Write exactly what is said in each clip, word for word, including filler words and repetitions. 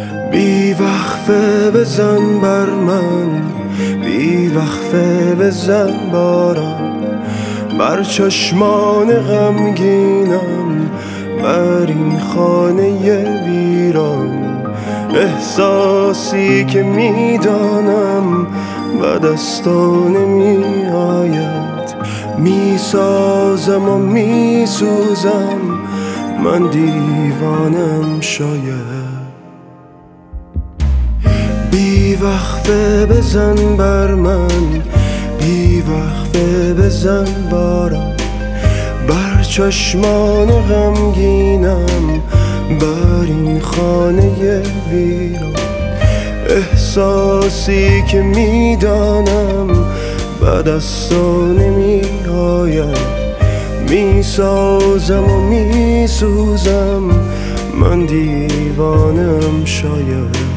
بی وقفه بزن بر من، بی وقفه بزن باران، بر چشمان غمگینم، بر این خانه ویران. احساسی که میدانم به دستان نمی آید، میسازم و میسوزم، من دیوانم شاید. بی وقفه بزن بر من، بی وقفه بزن باران، بر چشمان غمگینم، بر این خانه ویران. احساسی که میدانم به دستان نمی آید، میسازم و میسوزم، من دیوانم شاید.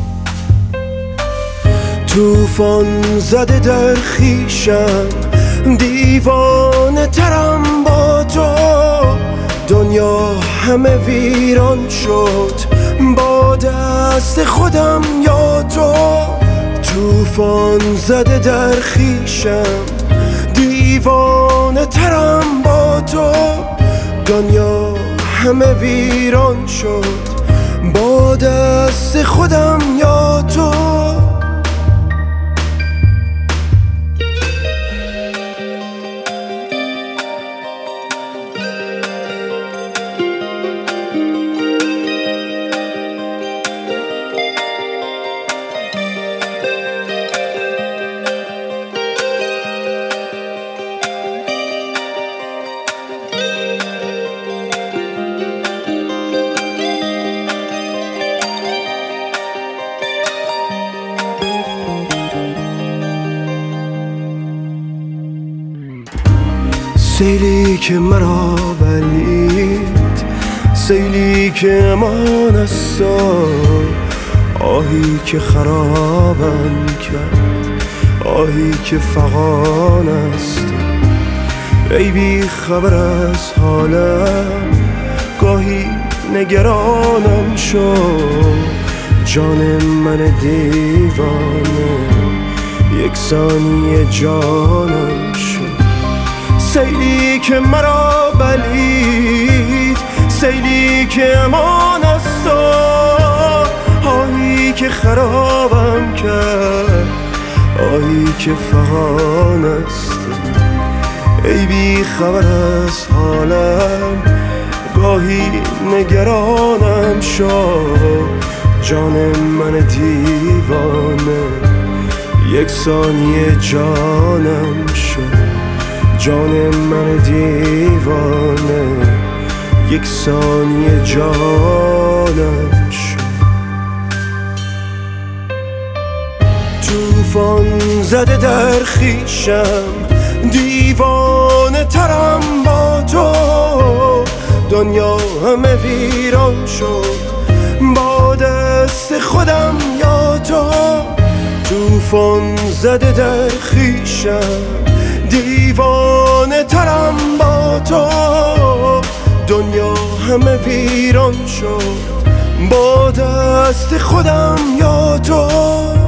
توفان زده در خویشم، دیوانه ترم با تو، دنیا همه ویران شد با دست خودم یا تو. توفان زده در خویشم، دیوانه ترم با تو، دنیا همه ویران شد با دست خودم یا تو. سیلی که مرا بلید، سیلی که امان است، آهی که خرابم کرد، آهی که فغان است. ای بی خبر از حالم، گاهی نگرانم شد، جان من دیوانه یک ثانیه جانم شد. سیلی که مرا بلید، سیلی که امان است، آهی که خرابم کرد، آهی که فغان است. ای بی خبر از حالم، گاهی نگرانم شد، جان من دیوانه یک ثانیه جانم شد، جان من دیوانه یک ثانیه جانم شد. توفان زده در خویشم، دیوانه ترم با تو، دنیا همه ویران شد با دست خودم یا تو. توفان زده در خویشم، دیوانه ترم با تو، دنیا همه ویران شد با دست خودم یا تو.